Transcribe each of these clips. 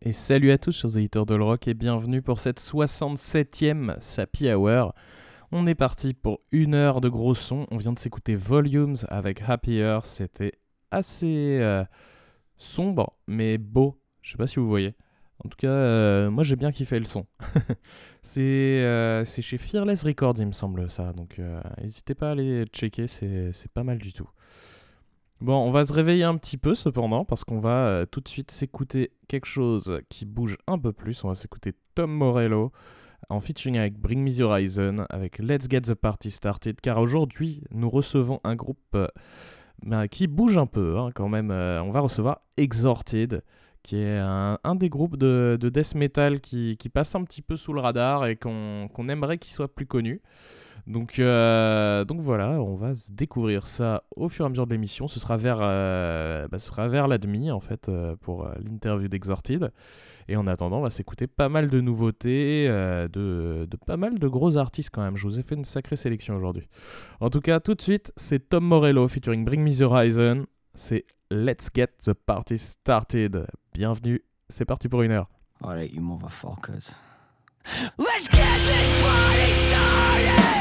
Et salut à tous chers auditeurs de rock et bienvenue pour cette 67e Sappy Hour. On est parti pour 1 heure de gros sons. On vient de s'écouter Volumes avec Happier. C'était assez sombre mais beau. Je sais pas si vous voyez. En tout cas, moi j'ai bien kiffé le son. c'est chez Fearless Records il me semble ça. Donc n'hésitez pas à aller checker, c'est pas mal du tout. Bon, on va se réveiller un petit peu cependant parce qu'on va tout de suite s'écouter quelque chose qui bouge un peu plus. On va s'écouter Tom Morello en featuring avec Bring Me The Horizon avec Let's Get The Party Started, car aujourd'hui nous recevons un groupe qui bouge un peu quand même. On va recevoir Exhorted, qui est un des groupes de death metal qui passe un petit peu sous le radar et qu'on aimerait qu'il soit plus connu. Donc voilà, on va se découvrir ça au fur et à mesure de l'émission. Ce sera vers la demi en fait pour l'interview d'Exhorted. Et en attendant, on va s'écouter pas mal de nouveautés, de pas mal de gros artistes quand même. Je vous ai fait une sacrée sélection aujourd'hui. En tout cas, tout de suite, c'est Tom Morello featuring Bring Me The Horizon. C'est Let's Get The Party Started. Bienvenue, c'est parti pour 1 heure. Alright, you motherfuckers. Let's get this party started!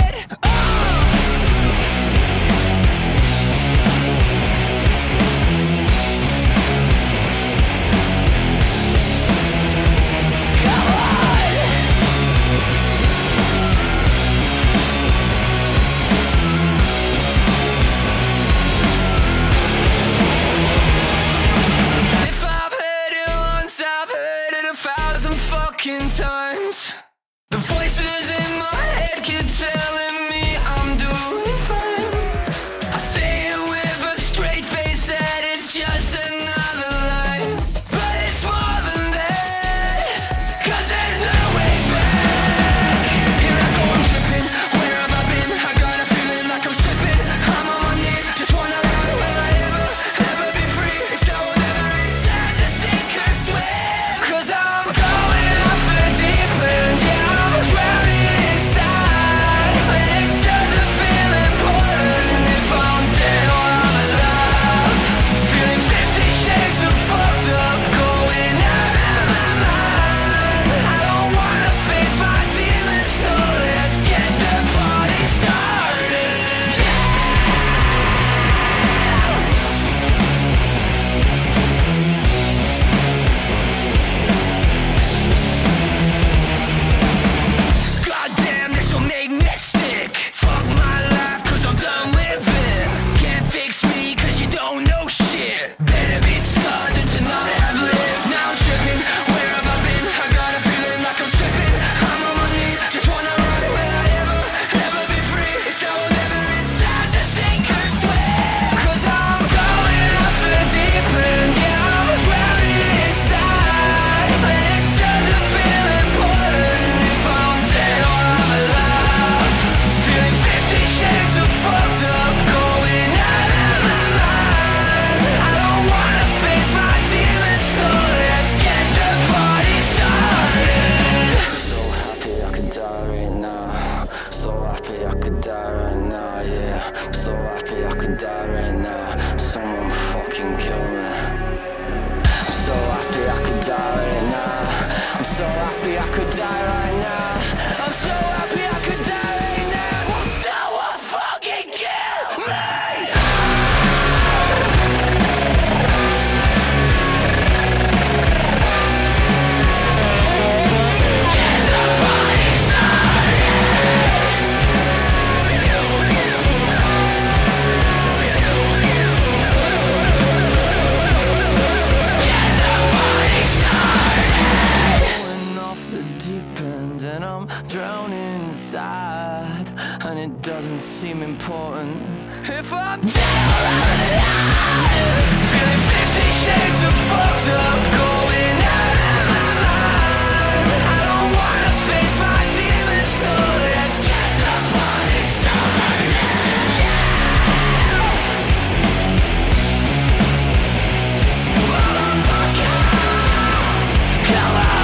Times the voices in my head keep telling me I'm doing fine. I say it with a straight face that it's just another line, but it's more than that, 'cause there's no way back. Here I go, I'm tripping. Where have I been? I got a feeling like I'm slipping. I'm on my knees, just wanna learn. Will I ever be free? So whatever it's time to sink or swim, 'cause I'm going deep end, yeah, I'm drowning inside. And it doesn't feel important if I'm dead or I'm alive. Feeling 50 shades of fucked up, going out of my mind. I don't wanna face my demons, so let's get the party started. Goddamn, this'll make me sick. Fuck my life, 'cause I'm done with it. Can't fix me, 'cause you don't know shit. Better be scarred than to not have lived. Now I'm tripping, where have I been? I got a feeling like I'm slipping. I'm on my knees, just wanna run. Will I ever be free? So whenever it's time to sink or swim, 'cause I'm going off the deep end, yeah, I'm drowning inside. And it doesn't feel important if I'm dead or I'm alive. Feeling 50 shades of fucked up, going out of my mind. I don't wanna face my demons, so let's get the party started. So happy I could die right now. So happy I could die right now, yeah. I'm so happy I could die right now. Someone fucking kill me. I'm so happy I could die right now. I'm so happy I could die right now. I'm so happy I could die right now. Someone fucking kill me! Going off the deep end and I'm drowning inside. And it doesn't seem important If I'm dead or I'm alive. Feeling 50 shades of fucked up, going out of my mind. I don't wanna face my demons, so let's get the party started. Motherfucker, come on.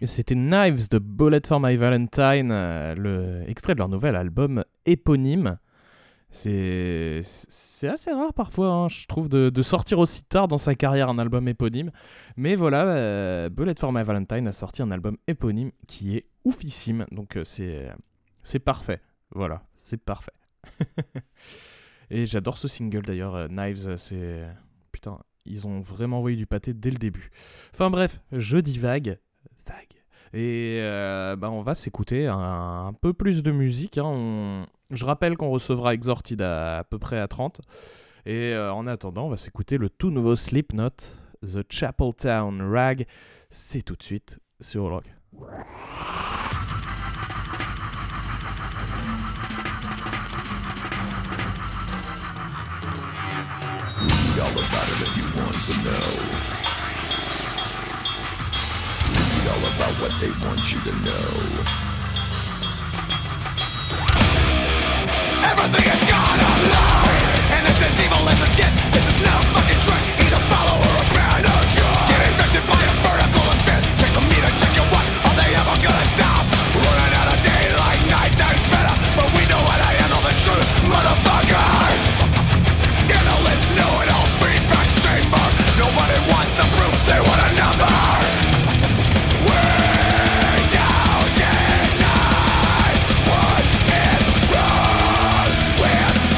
C'était Knives de Bullet for My Valentine, le extrait de leur nouvel album éponyme. C'est assez rare parfois, hein, je trouve, de sortir aussi tard dans sa carrière un album éponyme. Mais voilà, Bullet for My Valentine a sorti un album éponyme qui est oufissime. Donc c'est parfait. Voilà, c'est parfait. Et j'adore ce single d'ailleurs, Knives, c'est... Putain, ils ont vraiment envoyé du pâté dès le début. Enfin bref, je divague. Et on va s'écouter un peu plus de musique. Hein. Je rappelle qu'on recevra Exhorted à peu près à 30. Et en attendant, on va s'écouter le tout nouveau Slipknot, The Chapel Town Rag. C'est tout de suite sur Rock. Read all about it if you want to know. Read all about what they want you to know. Everything is gone online, and it's as evil as it gets. This is no fucking trick, either follow or abandon. Get infected by a vertical event. Check the meter, check your what, are they ever gonna stop? Running out of daylight, night time's better, but we know how to handle the truth, motherfucker. Scandalous, know-it-all feedback chamber. Nobody wants the proof, they want a number. We don't deny what is wrong with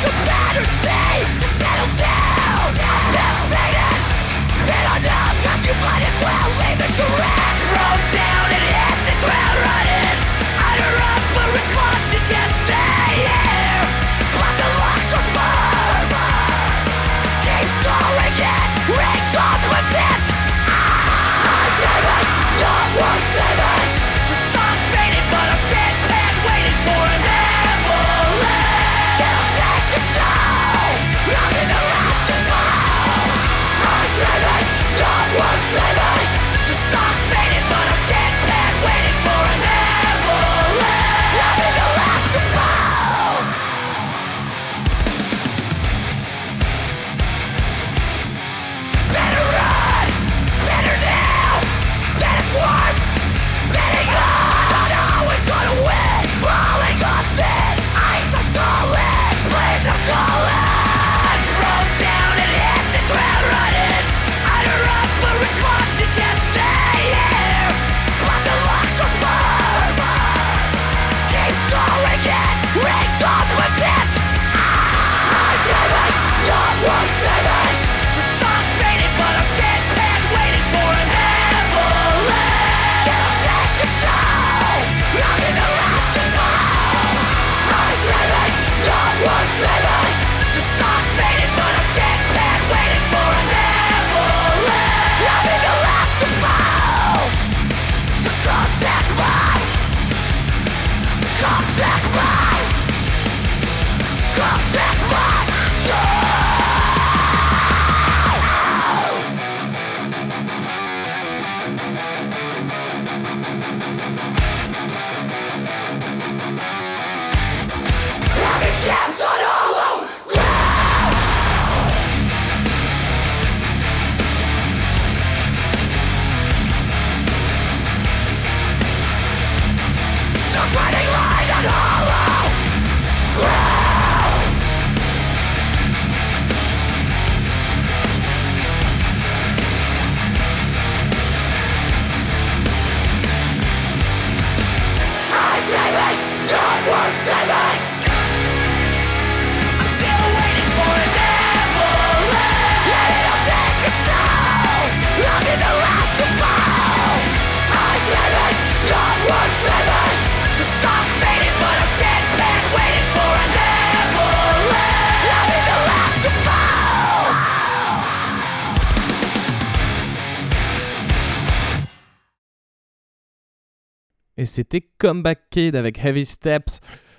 Et c'était Comeback Kid avec Heavy Steps,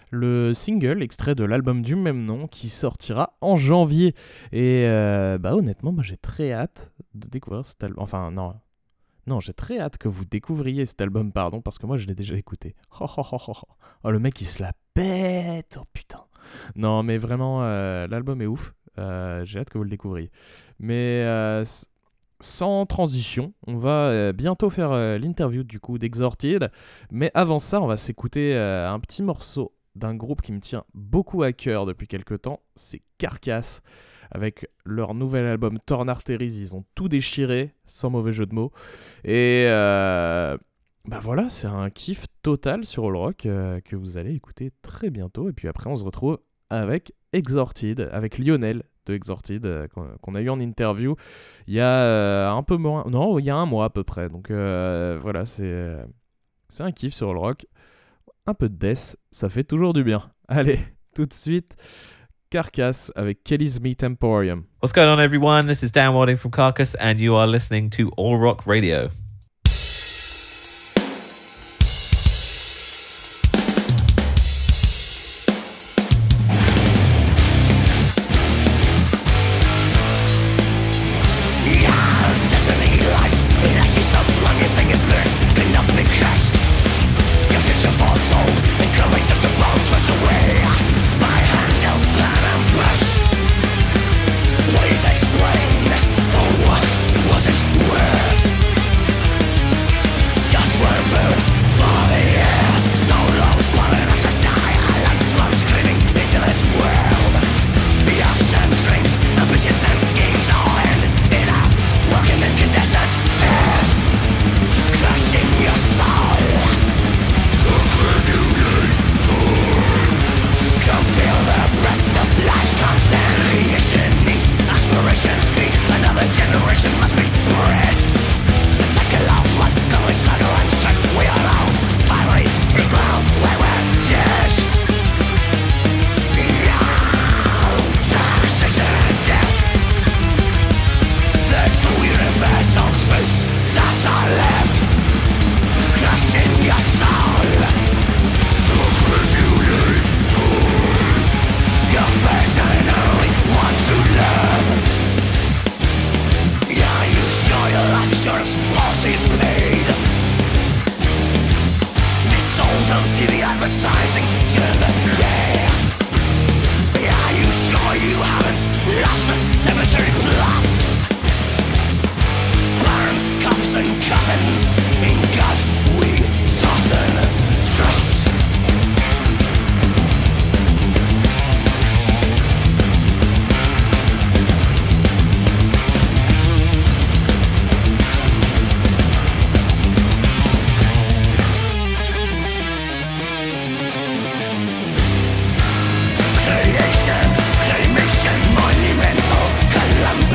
le single extrait de l'album du même nom qui sortira en janvier. Et honnêtement, moi j'ai très hâte de découvrir cet album. Enfin, non, j'ai très hâte que vous découvriez cet album, parce que moi je l'ai déjà écouté. Oh, le mec il se la pète, oh putain. Non, mais vraiment, l'album est ouf. J'ai hâte que vous le découvriez. Mais sans transition, on va bientôt faire l'interview du coup d'Exhorted. Mais avant ça, on va s'écouter un petit morceau d'un groupe qui me tient beaucoup à cœur depuis quelques temps. C'est Carcass, avec leur nouvel album Torn Arteries. Ils ont tout déchiré, sans mauvais jeu de mots. Et voilà, c'est un kiff total sur All Rock que vous allez écouter très bientôt. Et puis après, on se retrouve avec Exhorted, avec Lionel de Exhorted, qu'on a eu en interview il y a un peu moins, non, il y a un mois à peu près. Donc voilà, c'est un kiff sur All Rock. Un peu de death, ça fait toujours du bien. Allez, tout de suite, Carcass avec Kelly's Meat Emporium. What's going on, everyone? This is Dan Walding from Carcass, and you are listening to All Rock Radio. Please explain for what was it worth? cemetery plots. Burned coffins and coffins, in God we soften trust. Creation, claymation, monumental, calamity.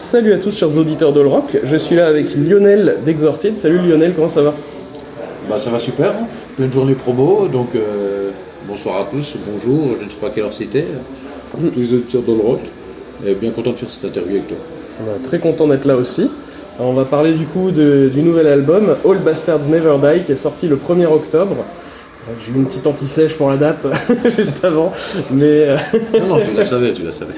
Salut à tous chers auditeurs de rock, je suis là avec Lionel d'Exhorted. Salut Lionel, comment ça va? Bah ça va super, hein. Pleine journée promo, donc bonsoir à tous, bonjour, je ne sais pas à quelle heure c'était, tous les auditeurs de rock, et bien content de faire cette interview avec toi. Très content d'être là aussi. Alors, on va parler du coup du nouvel album All Bastards Never Die qui est sorti le 1er octobre. J'ai eu une petite anti-sèche pour la date juste avant, mais... Non, tu la savais.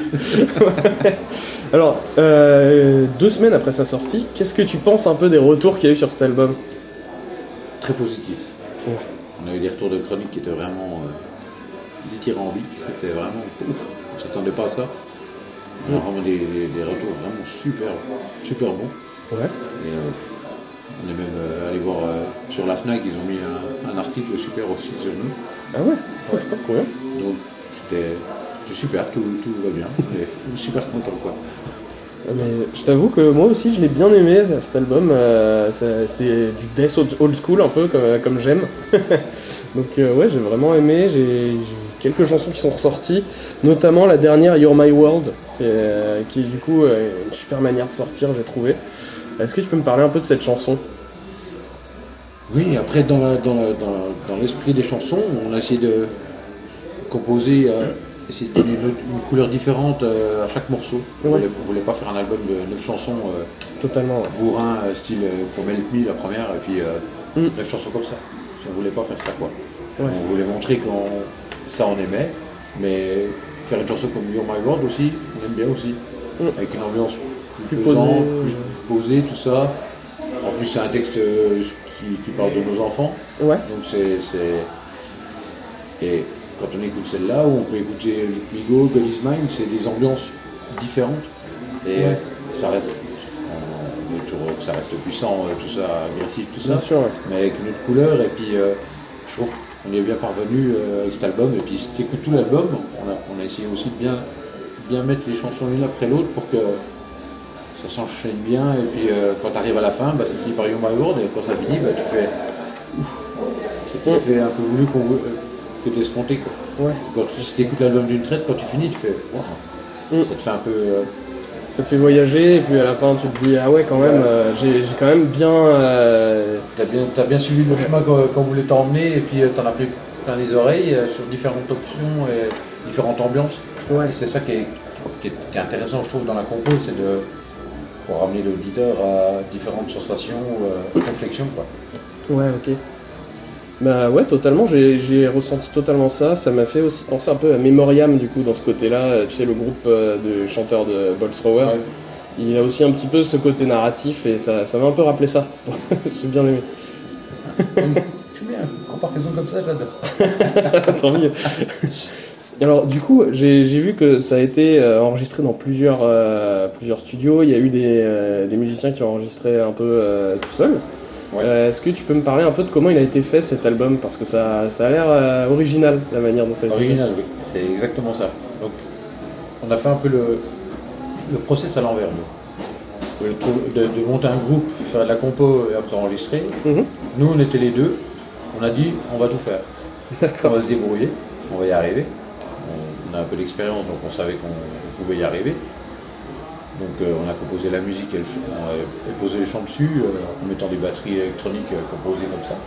Alors, 2 semaines après sa sortie, qu'est-ce que tu penses un peu des retours qu'il y a eu sur cet album? Très positif. Ouais. On a eu des retours de chroniques qui étaient vraiment dithyrambiques, c'était vraiment ouf, on ne s'attendait pas à ça. On a vraiment des retours vraiment super bons. Ouais. Et on est même allé voir sur la FNAC, ils ont mis un article super aussi sur nous. Ah ouais, putain, trop bien. Donc c'était super, tout va bien. Et je suis super content quoi. Mais je t'avoue que moi aussi je l'ai bien aimé cet album, c'est du death old school un peu comme j'aime. Donc ouais, j'ai vraiment aimé, j'ai quelques chansons qui sont ressorties, notamment la dernière You're My World, qui est du coup une super manière de sortir j'ai trouvé. Est-ce que tu peux me parler un peu de cette chanson? Oui, après dans l'esprit des chansons, on a essayé de composer, essayer de donner une couleur différente à chaque morceau. Ouais. On voulait pas faire un album de 9 chansons Totalement, ouais. bourrin, style pour Melk Me la première, et puis 9 chansons comme ça. On voulait pas faire ça quoi. Ouais. On voulait montrer qu'on ça on aimait, mais faire une chanson comme You're My World aussi, on aime bien aussi, avec une ambiance plus pesante, plus posée, tout ça. En plus c'est un texte qui parle de nos enfants, Ouais. donc et quand on écoute celle-là, ou on peut écouter Let Me Go, God Is Mine, c'est des ambiances différentes, et ça reste, on veut toujours que ça reste puissant, tout ça, agressif, tout ça, Bien sûr, ouais. mais avec une autre couleur, et puis je trouve qu'on y est bien parvenu avec cet album, et puis si tu écoutes tout l'album, on a essayé aussi de bien mettre les chansons l'une après l'autre pour que ça s'enchaîne bien, et puis quand tu arrives à la fin, ça finit par You My World, et quand ça finit, tu fais ouf, c'était l'effet un peu voulu que tu escompté quoi. Ouais. Quand tu écoutes l'album d'une traite, quand tu finis, tu fais waouh, ça te fait un peu. Ça te fait voyager, et puis à la fin tu te dis ah ouais quand même, j'ai quand même bien... T'as bien suivi le chemin qu'on voulait t'emmener, et puis t'en as pris plein les oreilles sur différentes options et différentes ambiances. Ouais. Et c'est ça qui est intéressant, je trouve, dans la compo, c'est pour ramener l'auditeur à différentes sensations, réflexions, quoi. Ouais, ok. Bah ouais, totalement, j'ai ressenti totalement ça. Ça m'a fait aussi penser un peu à Memoriam, du coup, dans ce côté-là. Tu sais, le groupe de chanteurs de Bolt Thrower. Ouais. Il a aussi un petit peu ce côté narratif, et ça m'a un peu rappelé ça. J'ai bien aimé. Tu mets une comparaison comme ça, j'adore. Tant mieux. Alors du coup, j'ai vu que ça a été enregistré dans plusieurs studios. Il y a eu des musiciens qui ont enregistré un peu tout seul. Ouais. Est-ce que tu peux me parler un peu de comment il a été fait cet album? Parce que ça a l'air original, la manière dont ça a été fait. Original, oui. C'est exactement ça. Donc, on a fait un peu le process à l'envers, nous. De monter un groupe, faire de la compo et après enregistrer. Nous, on était les deux. On a dit, on va tout faire. On va se débrouiller, on va y arriver. On a un peu d'expérience, donc on savait qu'on pouvait y arriver. Donc on a composé la musique et on a posé les chants dessus en mettant des batteries électroniques composées comme ça.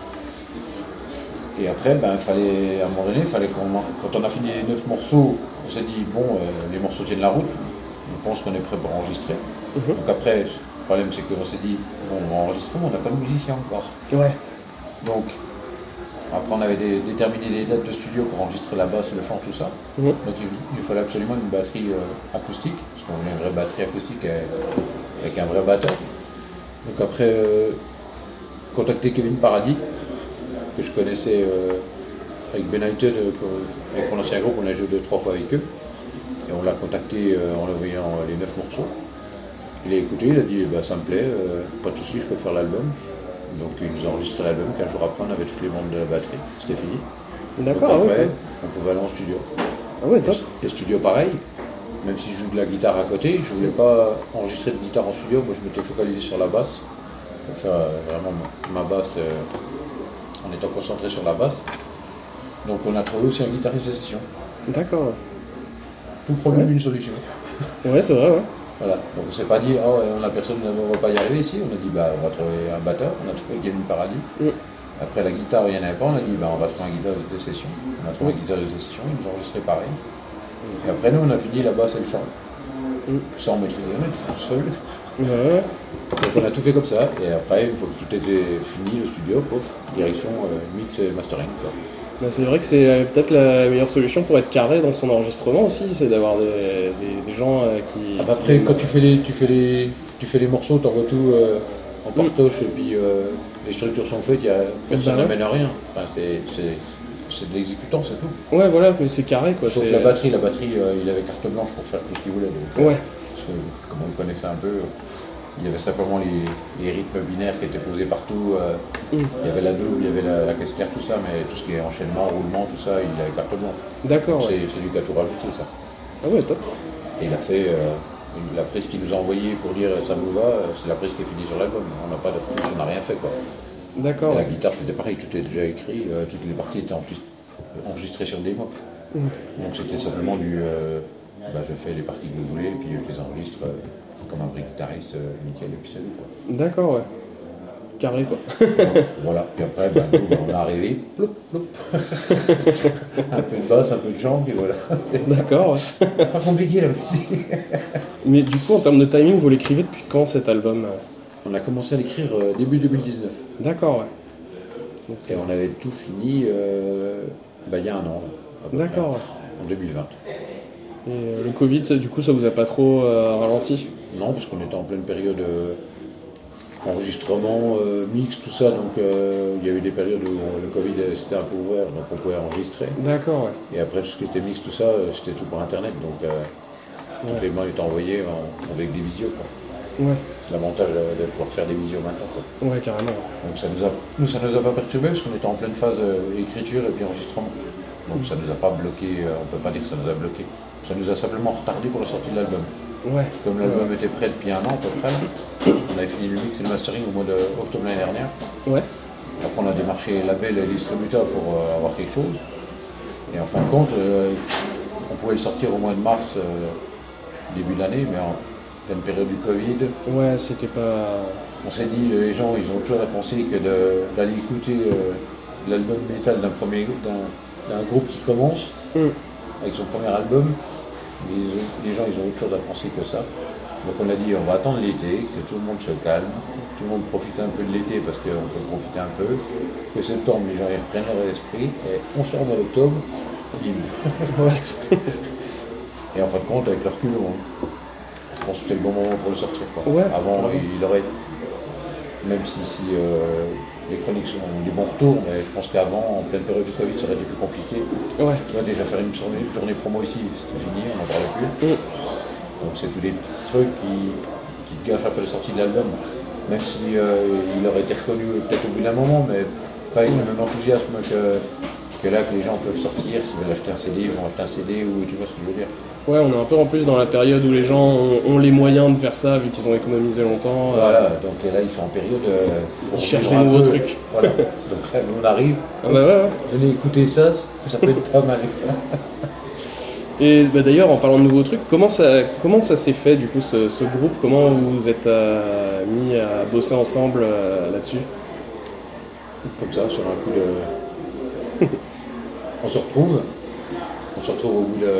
Et après, fallait, à un moment donné, quand on a fini les 9 morceaux, on s'est dit, bon, les morceaux tiennent la route, on pense qu'on est prêt pour enregistrer. Donc après, le problème c'est qu'on s'est dit, bon, on va enregistrer, mais on n'a pas de musicien encore. Ouais. Donc, après on avait déterminé les dates de studio pour enregistrer la basse, le chant, tout ça. Donc il fallait absolument une batterie acoustique, parce qu'on voulait une vraie batterie acoustique avec un vrai batteur. Donc après, contacté Kevin Paradis, que je connaissais avec Benighted, avec mon ancien groupe, on a joué 2-3 fois avec eux. Et on l'a contacté en envoyant les 9 morceaux. Il a écouté, il a dit ça me plaît, pas de soucis, je peux faire l'album. Donc il nous a enregistré l'album, 15 jours après on avait tous les membres de la batterie, c'était fini. D'accord. Donc après, ouais. on pouvait aller en studio. Ah ouais, top. Et studio pareil, même si je joue de la guitare à côté, je voulais pas enregistrer de guitare en studio, moi je m'étais focalisé sur la basse, pour faire vraiment ma basse en étant concentré sur la basse. Donc on a trouvé aussi un guitariste de session. D'accord. Tout problème, une solution. Ouais, c'est vrai, ouais. Voilà, donc on s'est pas dit, oh, on a personne, on va pas y arriver ici. On a dit, bah, on va trouver un batteur, on a trouvé Kevin Paradis. Après la guitare, il n'y en avait pas, on a dit, bah, on va trouver un guitariste de session. On a trouvé un guitariste de session, ils nous ont enregistré pareil. Et après, nous, on a fini la basse et le chant. Sans maîtriser, on était tout seul. Ouais. Donc on a tout fait comme ça, et après, une fois que tout était fini, le studio, pof, direction mix et mastering. Quoi. Bah, c'est vrai que c'est peut-être la meilleure solution pour être carré dans son enregistrement aussi, c'est d'avoir des gens qui... Ah bah après, quand tu fais les morceaux, tu envoies tout en partoche, et puis les structures sont faites, personne n'amène à rien. Enfin, c'est de l'exécutant, c'est tout. Ouais, voilà, mais c'est carré quoi. Sauf la batterie, il avait carte blanche pour faire tout ce qu'il voulait. Donc, ouais. Parce que, comme on le connaissait un peu, il y avait simplement les rythmes binaires qui étaient posés partout. Il y avait la double, il y avait la caisse claire, tout ça, mais tout ce qui est enchaînement, roulement, tout ça, il avait carte blanche. D'accord. Donc, c'est lui qui a tout rajouté, ça. Ah ouais, top. Et il a fait la prise qu'il nous a envoyée pour dire ça nous va, c'est la prise qui est finie sur l'album. On n'a rien fait, quoi. D'accord. Et la guitare, c'était pareil, tout était déjà écrit, toutes les parties étaient enregistrées sur des mots. Donc c'était simplement je fais les parties que vous voulez, et puis je les enregistre comme un vrai guitariste, nickel, et puis c'est tout, quoi. D'accord, ouais. Carré, quoi. Donc, voilà, puis après, nous, on est arrivé, ploup, ploup. Un peu de basse, un peu de chant, puis voilà. D'accord, ouais. Pas compliqué la musique. Mais du coup, en termes de timing, vous l'écrivez depuis quand cet album? On a commencé à l'écrire début 2019. D'accord, ouais. Et on avait tout fini il y a un an. D'accord, ouais. En 2020. Et le Covid, du coup, ça vous a pas trop ralenti? Non, parce qu'on était en pleine période enregistrement, mix, tout ça. Donc il y a eu des périodes où le Covid c'était un peu ouvert, donc on pouvait enregistrer. D'accord, ouais. Et après, tout ce qui était mix, tout ça, c'était tout par internet. Donc toutes les mains étaient envoyées avec des visios, quoi. Ouais. C'est l'avantage de pouvoir faire des visios maintenant, quoi. Ouais, carrément. Donc ça nous a pas perturbé parce qu'on était en pleine phase écriture et puis enregistrement. Donc ça nous a pas bloqué, on peut pas dire que ça nous a bloqué. Ça nous a simplement retardé pour la sortie de l'album. Ouais. Comme l'album était prêt depuis un an à peu près, on avait fini le mix et le mastering au mois d'octobre l'année dernière. Ouais. Après on a démarché les labels et les distributeurs pour avoir quelque chose. Et en fin de compte, on pouvait le sortir au mois de mars, début de l'année, mais en pleine période du Covid. Ouais, c'était pas... On s'est dit, les gens, ils ont autre chose à penser que d'aller écouter l'album métal d'un groupe qui commence, avec son premier album. Les gens, ils ont autre chose à penser que ça. Donc on a dit, on va attendre l'été, que tout le monde se calme, tout le monde profite un peu de l'été parce qu'on peut profiter un peu, que septembre, les gens ils reprennent leur esprit, et on sort au mois d'octobre, et en fin de compte, avec leur recul, je pense que c'était le bon moment pour le sortir, quoi. Ouais. Avant, il aurait, même si les chroniques sont des bons retours, mais je pense qu'avant, en pleine période du Covid, ça aurait été plus compliqué. Ouais. Tu vois, déjà faire une journée promo ici, c'était fini, on n'en parlait plus. Donc c'est tous des trucs qui te gâchent un peu la sortie de l'album. Même si il aurait été reconnu peut-être au bout d'un moment, mais pas avec le même enthousiasme que là, que les gens peuvent sortir. S'ils veulent acheter un CD, ils vont acheter un CD, ou tu vois ce que je veux dire. Ouais, on est un peu en plus dans la période où les gens ont les moyens de faire ça, vu qu'ils ont économisé longtemps. Voilà, donc là ils sont en période... Ils cherchent des nouveaux trucs. Voilà, donc là on arrive, Ah bah ouais. venez écouter ça, ça peut être pas mal. Et bah d'ailleurs, en parlant de nouveaux trucs, comment ça s'est fait du coup ce groupe? Comment vous vous êtes mis à bosser ensemble là-dessus? Comme ça, sur un coup de... on se retrouve au bout de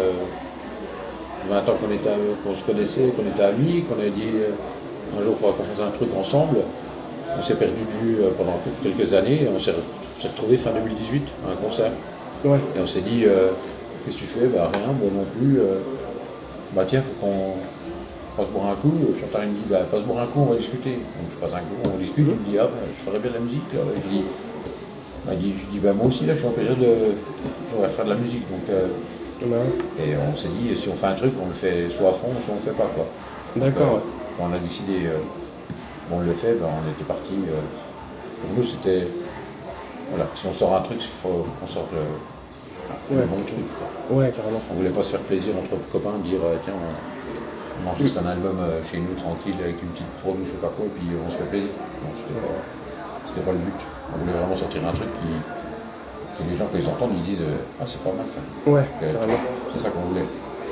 20 ans qu'on se connaissait, qu'on était amis, qu'on a dit un jour il faudra qu'on fasse un truc ensemble. On s'est perdu de vue pendant quelques années et on s'est retrouvés fin 2018 à un concert. Ouais. Et on s'est dit, qu'est-ce que tu fais? Bah rien, moi non plus. Bah tiens, faut qu'on passe boire un coup. Chantal me dit, bah passe boire un coup, on va discuter. Donc je passe un coup, on discute, il me dit, ah bah, je ferais bien de la musique. Là. Je dis, bah moi aussi là je suis en période je voudrais faire de la musique. Donc, et on s'est dit, si on fait un truc, on le fait soit à fond, soit on le fait pas, quoi. D'accord. Quand on a décidé, on le fait, ben, on était parti. Pour nous, c'était, voilà, si on sort un truc, il faut qu'on sorte le bon truc, quoi. Ouais, carrément. On voulait pas se faire plaisir entre copains, dire tiens, on enregistre un album chez nous tranquille avec une petite prod ou je sais pas quoi, et puis on se fait plaisir. Non, c'était pas le but. On voulait vraiment sortir un truc que les gens, quand ils entendent, ils disent ah, c'est pas mal ça. Ouais, carrément. C'est ça qu'on voulait.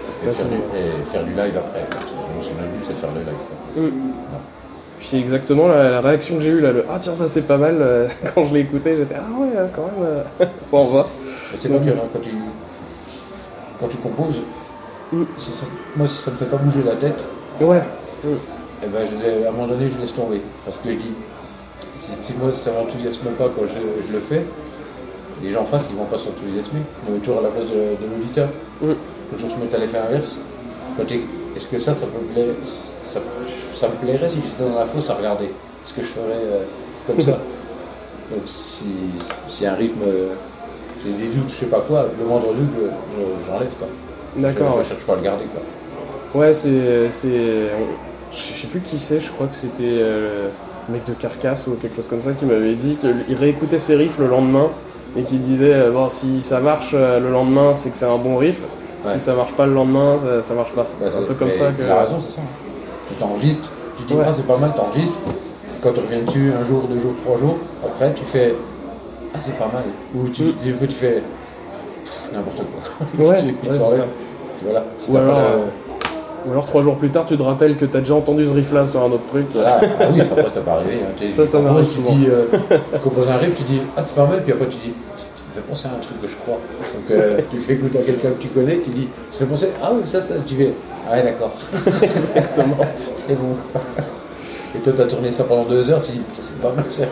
Et, Ouais, faire, c'est et faire du live après. Mon seul but, c'est de faire le live. Quoi. Puis exactement la réaction que j'ai eue là, le ah tiens ça c'est pas mal, quand je l'ai écouté j'étais ah ouais quand même, ça en va. Et c'est pas que quand tu composes, moi si ça me fait pas bouger la tête, Ouais. eh ben, à un moment donné je laisse tomber. Parce que je dis, si moi ça m'enthousiasme pas quand je le fais, les gens en face ils vont pas s'enthousiasmer. On est toujours à la place de l'auditeur. Faut toujours se mettre à l'effet inverse. Est-ce que ça me plaît, ça me plairait si j'étais dans la fosse à regarder? Est-ce que je ferais comme ça? Donc si un rythme, j'ai des doutes, je sais pas quoi, le moindre doute, j'enlève quoi. D'accord. Je cherche pas à le garder quoi. Ouais je sais plus qui c'est, je crois que c'était le mec de Carcasse ou quelque chose comme ça qui m'avait dit qu'il réécoutait ses riffs le lendemain et qu'il disait bon si ça marche le lendemain c'est que c'est un bon riff. Ouais. Si ça marche pas le lendemain, ça marche pas. Bah, c'est un peu comme ça que. Il a raison, c'est ça. Tu t'enregistres, tu dis Ouais. ah c'est pas mal, t'enregistres. Quand tu reviens dessus un jour, 2 jours, 3 jours, après tu fais ah c'est pas mal. Ou des fois tu fais n'importe quoi. Ouais, tu ouais, c'est t'enlèves. ça. Voilà. Si Ou t'as pas alors, ou alors 3 jours plus tard, tu te rappelles que t'as déjà entendu ce riff là sur un autre truc. Voilà. Ah oui, après ça peut arriver. Hein. Ça m'arrive Tu souvent. dis, tu composes un riff, tu dis ah c'est pas mal, puis après tu dis ça me fait penser à un truc que je crois. Donc tu fais écouter à quelqu'un que tu connais, tu dis ça fait penser ah oui ça, tu fais ah ouais d'accord. Exactement. C'est bon. Et toi t'as tourné ça pendant 2 heures, tu dis putain c'est pas mal ça.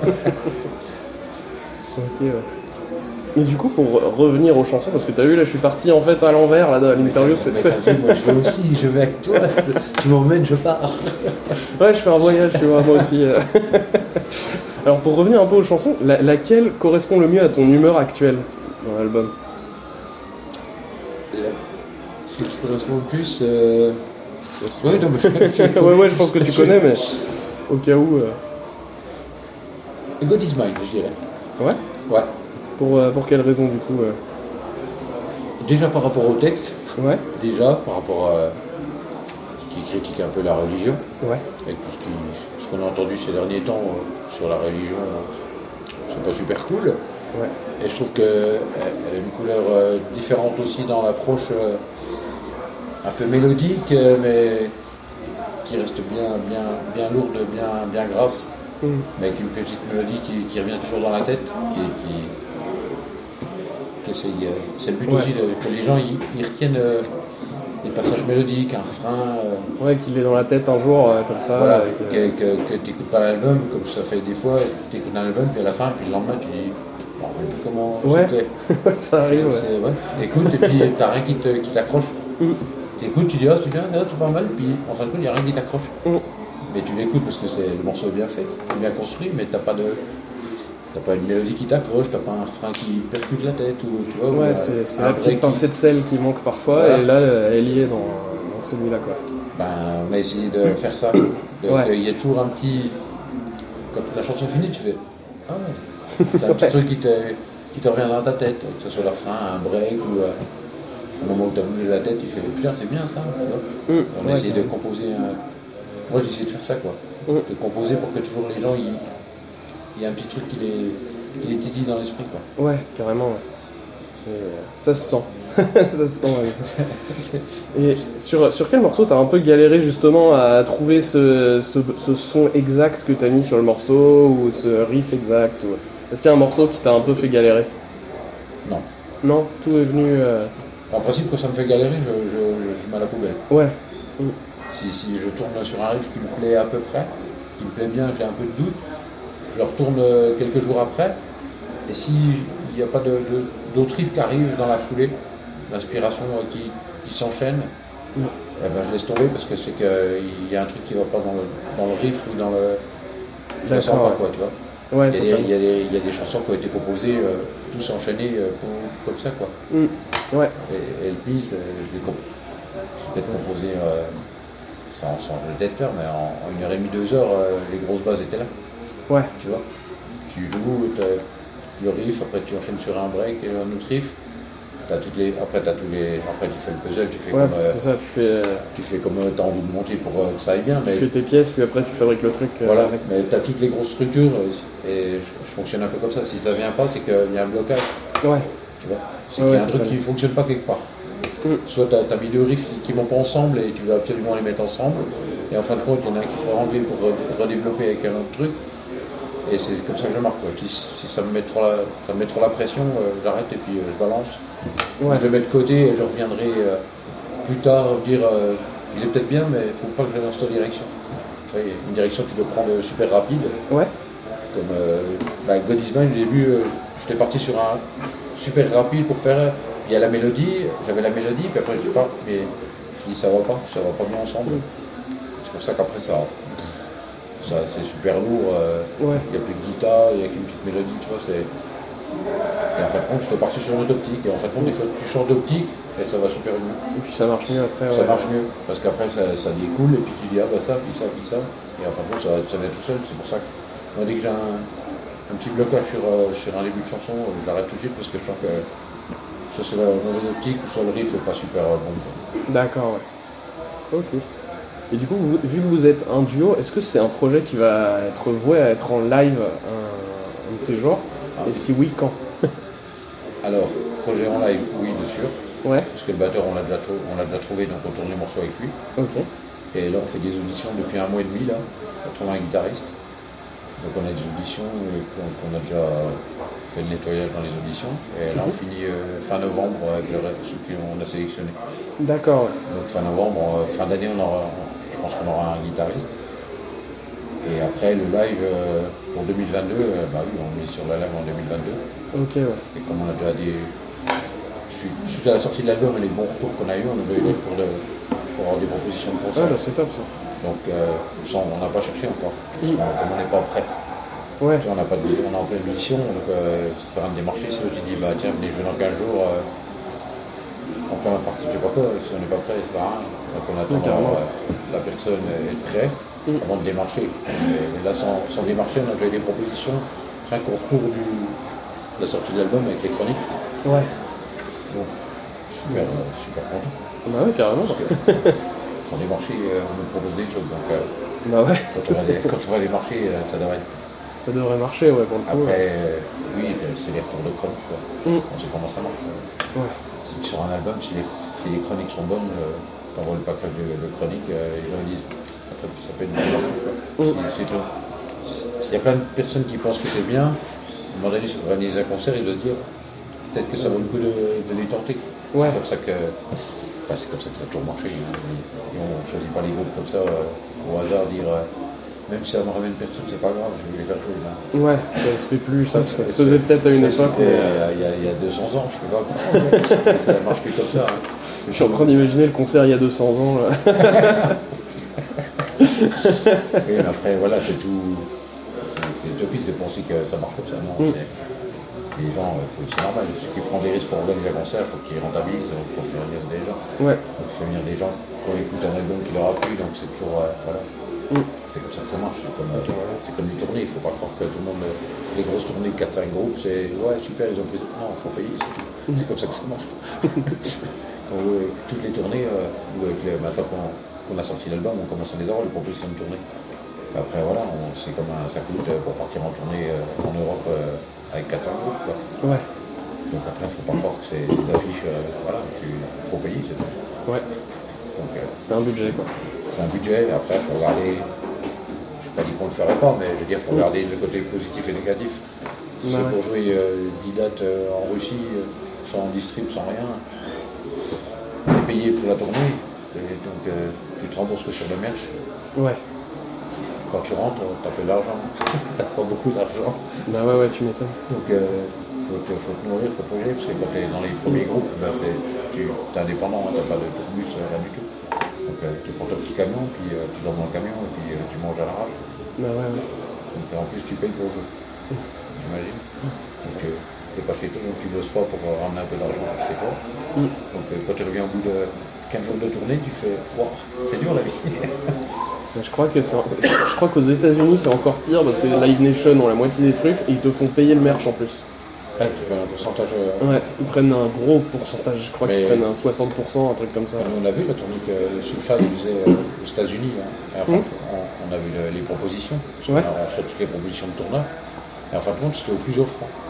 Ok, ouais. Et du coup, pour revenir aux chansons, parce que t'as vu, là, je suis parti en fait à l'envers, là, dans l'interview. Mais t'as vu, moi je vais aussi, je vais avec toi, tu m'emmènes, je pars. Ouais, je fais un voyage, tu vois, moi aussi. Alors, pour revenir un peu aux chansons, laquelle correspond le mieux à ton humeur actuelle dans l'album? Ce qui correspond le plus. Oui, non, mais Ouais, je pense que tu connais, mais au cas où. God is mine, je dirais. Ouais. Ouais. Pour quelle raison, du coup Déjà par rapport au texte, Ouais. déjà par rapport à. Qui critique un peu la religion, Ouais. avec tout ce qu'on a entendu ces derniers temps sur la religion, c'est pas super cool. Ouais. Et je trouve qu'elle a une couleur différente aussi dans l'approche un peu mélodique, mais qui reste bien lourde, bien grasse, mais avec une petite mélodie qui revient toujours dans la tête, qui essaye. C'est le but Ouais. aussi que les gens ils retiennent des passages mélodiques, un refrain. Ouais, qu'il est dans la tête un jour, comme ça. Voilà, avec, que tu n'écoutes pas l'album, comme ça fait des fois, tu écoutes un album, puis à la fin, puis le lendemain, tu dis, bon, je sais plus comment Ouais. c'était. ça arrive, ouais. Ouais. T'écoutes, et puis t'as rien qui t'accroche. T'écoutes, tu dis, ah c'est bien, ah, c'est pas mal, puis en fin de compte, il n'y a rien qui t'accroche. Mais tu l'écoutes parce que le morceau est bien fait, est bien construit, mais t'as pas une mélodie qui t'accroche, t'as pas un refrain qui percute la tête, ou tu vois. Ouais, ou c'est un la break petite pincée de sel qui manque parfois, Voilà. et là, elle y est dans celui-là, quoi. Ben, on a essayé de faire ça. Ouais. Il y a toujours un petit. Quand la chanson finit, tu fais. Ah ouais. T'as un petit truc qui te revient dans ta tête, que ce soit le refrain, un break ou un moment où t'as bougé la tête, tu fais putain, c'est bien ça. Tu vois. On a essayé de composer. Moi, j'ai essayé de faire ça, quoi. De composer pour que toujours les gens, il y ait un petit truc qui les titille dans l'esprit, quoi. Ouais, carrément, ouais. Et, ça se sent. Ça se sent, ouais. Et sur quel morceau t'as un peu galéré justement à trouver ce son exact que t'as mis sur le morceau, ou ce riff exact ou... Est-ce qu'il y a un morceau qui t'a un peu fait galérer? Non. Non, tout est venu... En principe, quand ça me fait galérer, je mets à la poubelle. Ouais. Si je tourne sur un riff qui me plaît à peu près, qui me plaît bien, j'ai un peu de doute, je le retourne quelques jours après, et s'il n'y a pas d'autres riffs qui arrivent dans la foulée, l'inspiration qui s'enchaîne, eh ben je laisse tomber parce que c'est qu'il y a un truc qui ne va pas dans le riff ou dans le... Je le sens pas, quoi, tu vois. Ouais, Il y a des chansons qui ont été composées, tous enchaînées comme ça, quoi. Ouais. Et le pire, je l'ai peut-être composé sans le peut-être faire, mais en 1h30, 2 heures, les grosses bases étaient là. Ouais. Tu vois, tu joues, t'as le riff, après tu enchaînes sur un break et un autre riff. Après tu fais le puzzle, tu fais Ouais, comme c'est ça, tu fais comme t'as envie de monter pour que ça aille bien. tu Mais fais tes pièces, puis après tu fabriques le truc. voilà, avec. mais t'as toutes les grosses structures et je fonctionne un peu comme ça. Si ça vient pas, c'est qu'il y a un blocage. Ouais. Tu vois, c'est Ouais, qu'il y a un ouais, truc totalement. qui fonctionne pas quelque part. Soit tu as mis deux riffs qui vont pas ensemble et tu veux absolument les mettre ensemble. Et en fin de compte, il y en a un qu'il faut enlever pour redévelopper avec un autre truc. Et c'est comme ça que je marque. Quoi. Si ça me met trop la pression, j'arrête et puis je balance. Ouais. Je le mets de côté et je reviendrai plus tard dire il est peut-être bien, mais il ne faut pas que je dans cette direction. Tu vois, il y a une direction que tu peux prendre super rapide. Ouais. Comme God Is Mine, au début, j'étais parti sur un super rapide pour faire. Il y a la mélodie, j'avais la mélodie, puis après je dis pas, mais je dis ça va pas bien ensemble. C'est pour ça qu'après ça c'est super lourd. Ouais. Il n'y a plus de guitare, il n'y a qu'une petite mélodie, tu vois. Et en fin de compte, j'étais parti sur une autre optique. Et en fin de compte, des fois, tu changes d'optique et ça va super mieux. Et puis ça marche mieux après. Ça marche mieux, parce qu'après ça découle et puis tu dis ah bah ça, puis ça, puis ça. Et en fin de compte, ça vient tout seul. C'est pour ça que moi, dès que j'ai un petit blocage sur un début de chanson, je l'arrête tout de suite parce que je sens que soit c'est la mauvaise optique ou soit le riff n'est pas super bon. Quoi. D'accord, ouais. Ok. Et du coup, vu que vous êtes un duo, est-ce que c'est un projet qui va être voué à être en live un de ces jours? Et si oui, quand? Alors, projet en live, oui, bien sûr. Ouais. Parce que le batteur, on l'a déjà trouvé, donc on tourne les morceaux avec lui. Ok. Et là, on fait des auditions depuis 1 mois et demi, là, pour trouver un guitariste. Donc on a des auditions, qu'on a déjà fait le nettoyage dans les auditions. Et là, on finit fin novembre avec le reste, ceux qu'on a sélectionnés. D'accord, ouais. Donc fin novembre, fin d'année, je pense qu'on aura un guitariste. Et après, le live pour 2022, bah oui, on est sur la live en 2022. Ok, ouais. Et comme on a déjà suite à la sortie de l'album et les bons retours qu'on a eu, on a déjà eu des retours pour avoir des propositions de Ouais, concert. bah c'est top ça. Donc ça, on n'a pas cherché encore. Parce comme on n'est pas prêt. Ouais. Tu vois, on est en pleine mission, donc ça sert à rien de démarcher. Si l'autre il dit bah tiens, venez jouer dans 15 jours, on fait un parti, je sais pas quoi, si on n'est pas prêt, ça sert à rien. Donc on attend d'avoir la personne être prêt avant de démarcher. Mais là, sans démarcher, on a déjà eu des propositions, rien qu'au retour de la sortie de l'album avec les chroniques. Ouais. Donc, super content. Bah ouais, carrément. Parce que sans démarcher, on nous propose des trucs. Donc, bah ouais. quand on va démarcher, ça devrait être. Ça devrait marcher, ouais, pour le coup. Après, oui, c'est les retours de chroniques, quoi. On sait comment ça marche. Ouais. Sur un album, si les chroniques sont bonnes, t'envoies le package de chroniques, les gens disent ça fait une bonne album, quoi. S'il y a plein de personnes qui pensent que c'est bien, à un moment donné, si on organise un concert, ils doivent se dire peut-être que ça vaut le coup de les tenter. Ouais. C'est comme ça que ça a toujours marché. Et on ne choisit pas les groupes comme ça au hasard, dire même si ça me ramène personne, c'est pas grave, je vais les faire jouer. Là. Ouais, ça se fait plus, ça se faisait peut-être à une époque. Il y a 200 ans, je peux pas comprendre. Ça marche plus comme ça. Hein. Je suis en train d'imaginer le concert il y a 200 ans. Là. Oui, mais après, voilà, c'est tout. C'est utopiste de penser que ça marche comme ça. Non, les gens, c'est normal. Ceux qui prennent des risques pour organiser un concert, il faut qu'ils rentabilisent, il faut faire venir des gens. Ouais. Il faut faire venir des gens qui écoutent un album qui leur a plu, donc c'est toujours. Voilà. C'est comme ça que ça marche. C'est comme les tournées. Il ne faut pas croire que tout le monde. Les grosses tournées de 4-5 groupes, c'est ouais, super, ils ont pris. Non, il faut payer. C'est comme ça que ça marche. Toutes les tournées, maintenant qu'on a sorti l'album, on commence à les avoir, les propositions de tournée. Après, voilà, c'est comme ça coûte pour partir en tournée en Europe avec 4-5 groupes. Quoi. Ouais. Donc après, il ne faut pas croire que c'est des affiches. Voilà, il faut payer, c'est tout. Ouais. Donc, c'est un budget, quoi. C'est un budget, après, il faut regarder. Je ne pas dire qu'on ne le ferait pas, mais je veux dire, il faut regarder le côté positif et négatif. Si c'est pour jouer 10 dates en Russie, sans distrib, sans rien, et payer pour la tournée, donc tu te rembourses que sur le merch. Ouais. Quand tu rentres, tu as peu d'argent. Tu n'as pas beaucoup d'argent. Bah ouais, tu m'étonnes. Donc faut te nourrir, faut te loger, parce que quand tu es dans les premiers groupes, ben, tu es indépendant, tu n'as pas de tourbus, rien du tout. Donc tu prends ton petit camion, puis tu dors dans le camion, et puis tu manges à l'arrache. Bah ouais. Donc en plus tu payes pour jouer. J'imagine. Donc tu n'es pas chez toi, donc tu bosses pas pour ramener un peu d'argent chez toi. Donc quand tu reviens au bout de 15 jours de tournée, tu fais wow, c'est dur la vie. Je crois qu'aux États-Unis c'est encore pire parce que Live Nation ont la moitié des trucs et ils te font payer le merch en plus. Ouais, tu prends un pourcentage. Ouais, ils prennent un gros pourcentage, je crois qu'ils prennent un 60%, un truc comme ça. On a vu la tournée que Sulfan faisait aux États-Unis. Hein. Enfin, on a vu les propositions. On reçoit toutes les propositions de tournage. Et en fin de compte, c'était au plus offrant.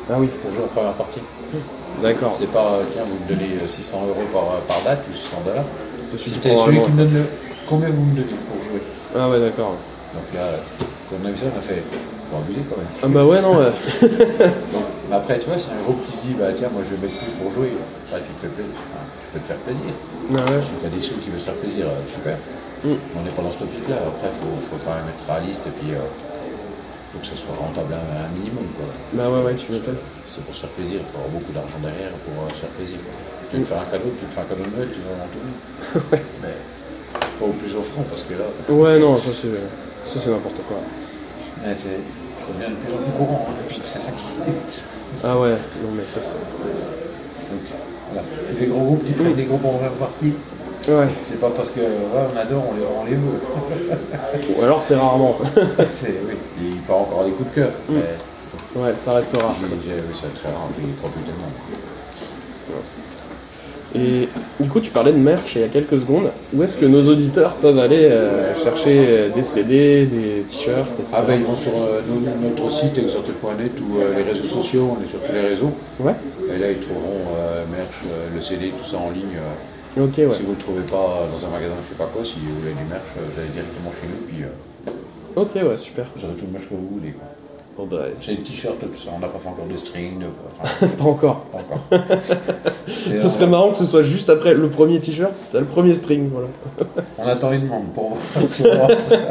Ah oui, pour jouer en première partie. d'accord. C'est pas, tiens, vous me donnez 600 € par date ou 600 $. C'est celui qui C'était prend celui vraiment. qui me donne combien vous me donnez pour jouer. Ah ouais, d'accord. Donc là, quand on a vu ça, on a fait, faut abuser quand même. Ah bah ouais, non, ouais. Donc, mais après, tu vois, si un groupe qui se dit, bah tiens, moi je vais mettre plus pour jouer, bah, tu te fais plaisir. Enfin, tu peux te faire plaisir. Ah ouais. Si tu as des sous qui veulent se faire plaisir, super. On n'est pas dans ce topic-là. Après, il faut quand même être réaliste et puis faut que ça soit rentable un minimum, quoi. Bah ouais, tu m'étonnes. C'est pour se faire plaisir, il faut avoir beaucoup d'argent derrière pour se faire plaisir. Tu veux te faire un cadeau, tu te fais un cadeau de Noël, tu vas en tout. Mais pas au plus offrant parce que là, Ouais, non, ça c'est n'importe quoi. mais ça devient de plus en plus courant. Hein, c'est ça qui. Ah ouais, non mais ça c'est... Donc voilà, tous les gros groupes qui prennent des groupes en première partie, Ouais, c'est pas parce que ouais, on adore, on les veut. ou alors c'est rarement. Oui, il part encore des coups de cœur. Mais Ouais, ça reste rare. oui, c'est très rare, il croit plus tellement. Mince. Et du coup, tu parlais de merch il y a quelques secondes. Où est-ce que nos auditeurs peuvent aller chercher des CD, des t-shirts, etc. Ah ben ils vont sur notre site exorted.net ou les réseaux sociaux, on est sur tous les réseaux. Ouais. Et là ils trouveront merch, le CD, tout ça en ligne. Ok, ouais. Si vous ne le trouvez pas dans un magasin, je sais pas quoi, si vous voulez du merch, vous allez directement chez nous, puis Ok, ouais, super. vous aurez tout le merch que vous voulez. Quoi. Bon bah, C'est des t-shirts, tout ça, on n'a pas fait encore de string, enfin, pas encore. pas encore. Et, Ce serait marrant que ce soit juste après le premier t-shirt, t'as le premier string, voilà. On attend les demandes pour voir si on va ça.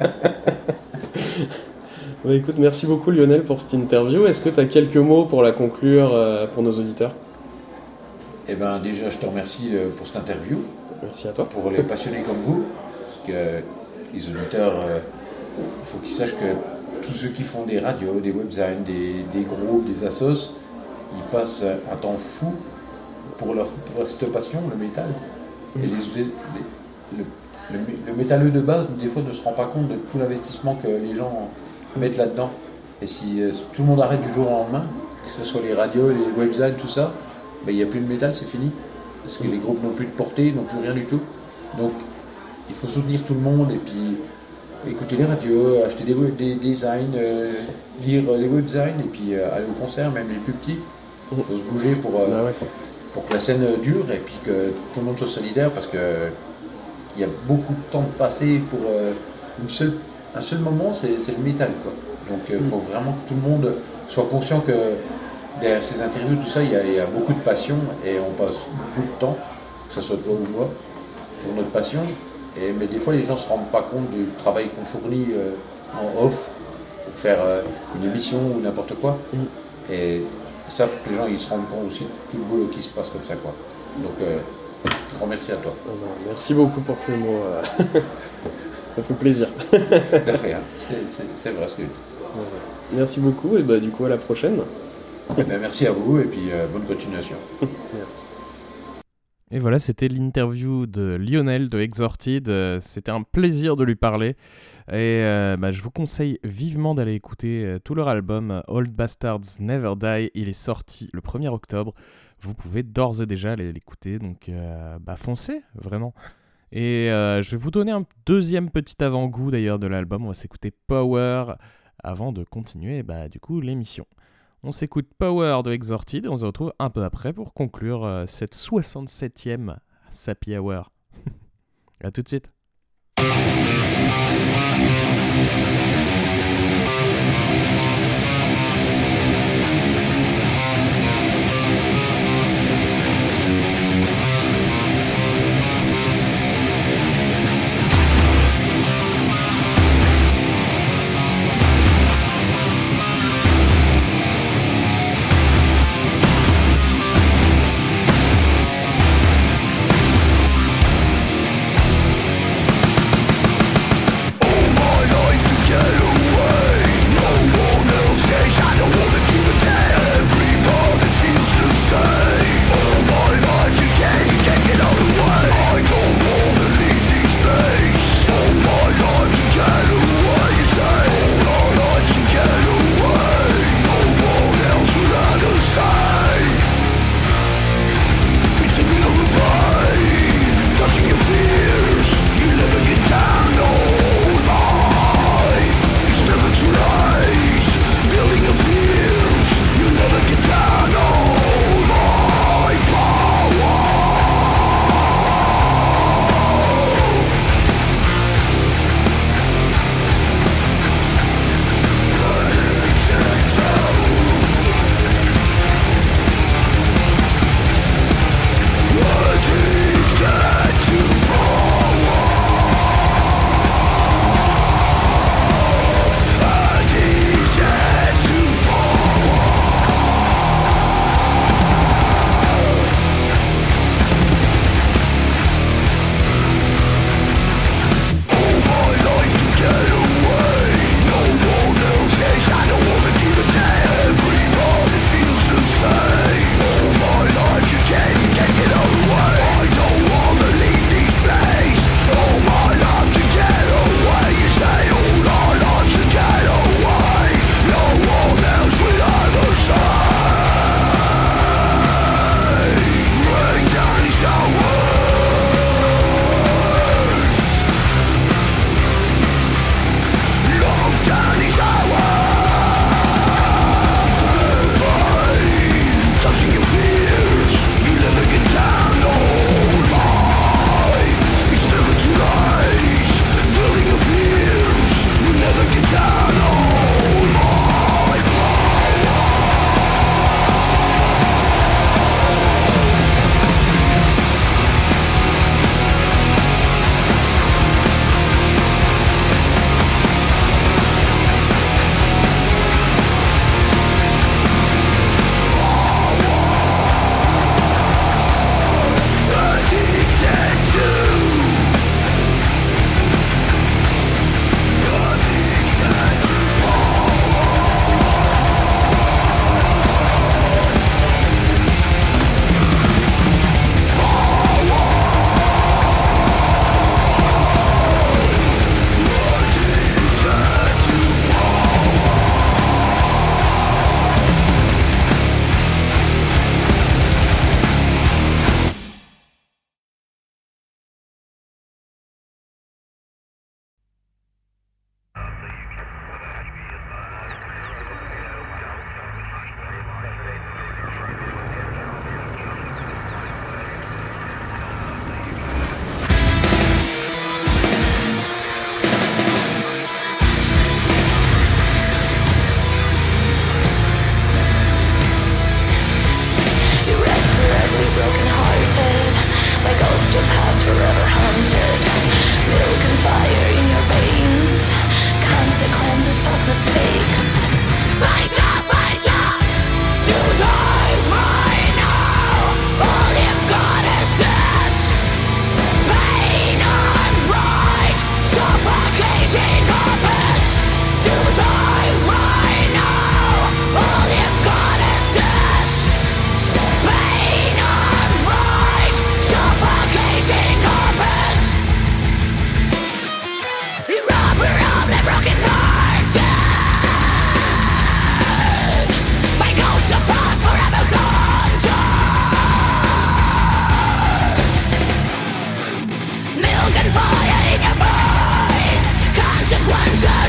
Bah écoute, merci beaucoup Lionel pour cette interview. Est-ce que t'as quelques mots pour la conclure pour nos auditeurs? Eh ben déjà, je te remercie pour cette interview, Merci à toi. pour les passionnés comme vous, parce que les auditeurs, il faut qu'ils sachent que tous ceux qui font des radios, des webzines, des groupes, des assos, ils passent un temps fou pour cette passion, le métal. Et le métalleux de base, des fois, ne se rend pas compte de tout l'investissement que les gens mettent là-dedans. Et si tout le monde arrête du jour au lendemain, que ce soit les radios, les webzines, tout ça, ben, il n'y a plus de métal, c'est fini. Parce que les groupes n'ont plus de portée, n'ont plus rien du tout. Donc, il faut soutenir tout le monde et puis écouter les radios, acheter des designs, lire les webzines et puis aller au concert, même les plus petits. Il faut se bouger pour Bah ouais. que la scène dure et puis que tout le monde soit solidaire parce que il y a beaucoup de temps de passer pour un seul moment, c'est le métal, quoi. Donc il faut vraiment que tout le monde soit conscient que derrière ces interviews, tout ça, il y a beaucoup de passion et on passe beaucoup de temps, que ce soit toi ou moi, pour notre passion. Mais des fois, les gens ne se rendent pas compte du travail qu'on fournit en off pour faire une émission ou n'importe quoi. Et ça, il faut que les gens ils se rendent compte aussi de tout le boulot qui se passe comme ça, quoi. Donc, grand merci à toi. Ah bah, merci beaucoup pour ces mots. Ça fait plaisir. Tout à fait, hein. C'est vrai ce que tu dis. Merci beaucoup et bah du coup à la prochaine. Eh ben, merci à vous et puis bonne continuation. Merci. Et voilà, c'était l'interview de Lionel de Exorted. C'était un plaisir de lui parler. Et je vous conseille vivement d'aller écouter tout leur album Old Bastards Never Die. Il est sorti le 1er octobre. Vous pouvez d'ores et déjà aller l'écouter. Donc foncez, vraiment. Et je vais vous donner un deuxième petit avant-goût d'ailleurs de l'album. On va s'écouter Power avant de continuer du coup l'émission. On s'écoute Power de Exorted et on se retrouve un peu après pour conclure cette 67e Sappy Hour. A tout de suite. Oh my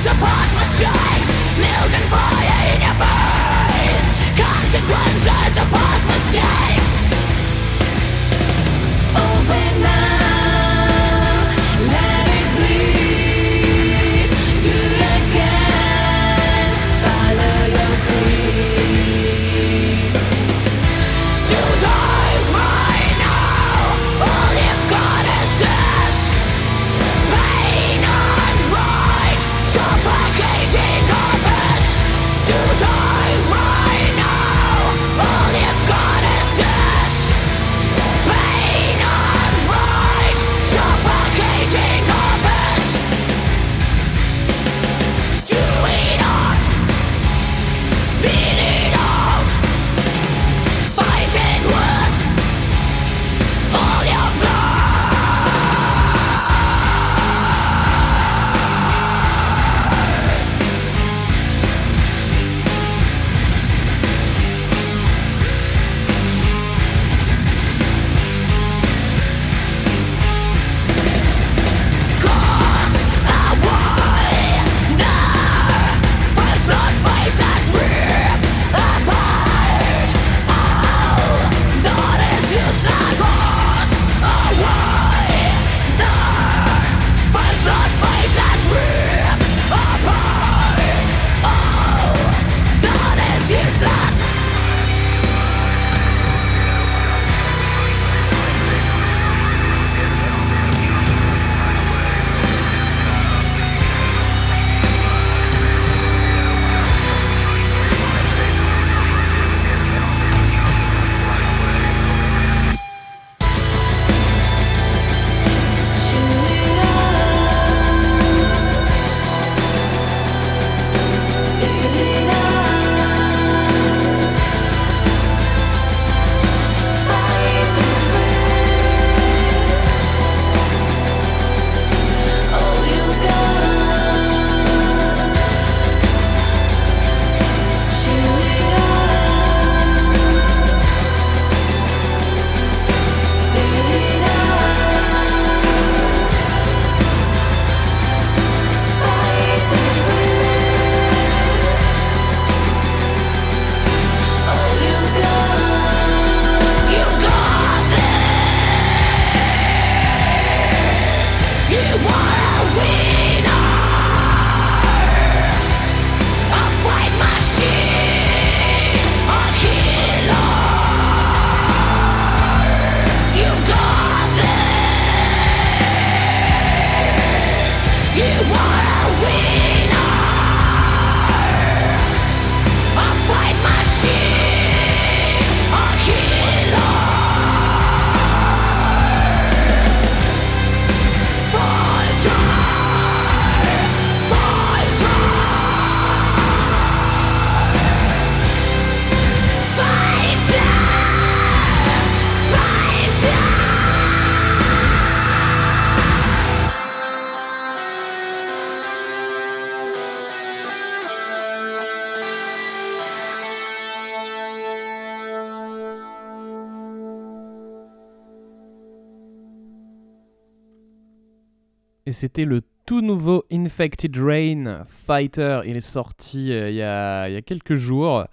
Et c'était le tout nouveau Infected Rain Fighter. Il est sorti il y a quelques jours.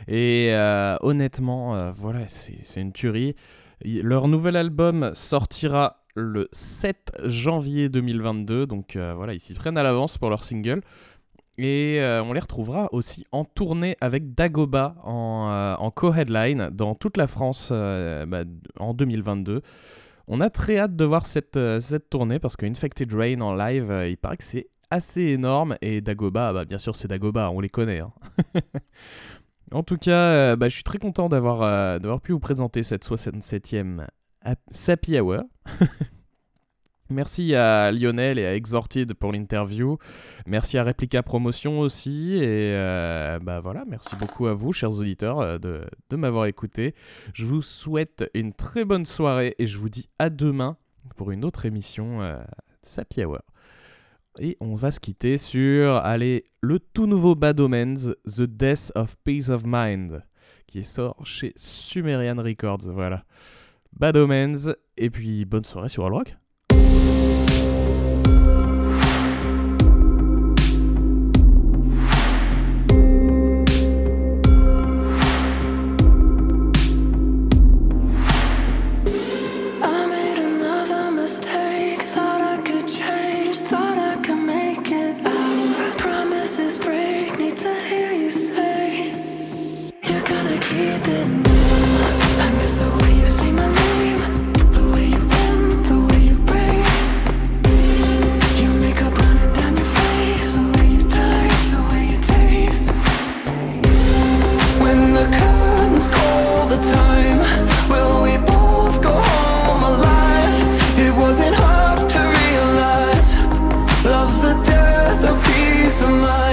Et honnêtement, voilà, c'est une tuerie. Leur nouvel album sortira le 7 janvier 2022. Donc voilà, ils s'y prennent à l'avance pour leur single. Et on les retrouvera aussi en tournée avec Dagoba en co-headline dans toute la France en 2022. On a très hâte de voir cette tournée parce que Infected Rain en live, il paraît que c'est assez énorme. Et Dagoba, bien sûr c'est Dagoba, on les connaît. Hein. En tout cas, je suis très content d'avoir pu vous présenter cette 67e Sappy Hour. Merci à Lionel et à Exhorted pour l'interview. Merci à Replica Promotion aussi. Et voilà, merci beaucoup à vous, chers auditeurs, de m'avoir écouté. Je vous souhaite une très bonne soirée et je vous dis à demain pour une autre émission Sappy Hour. Et on va se quitter sur le tout nouveau Bad Omens, The Death of Peace of Mind, qui sort chez Sumerian Records. Voilà. Bad Omens, et puis bonne soirée sur All Rock. so much.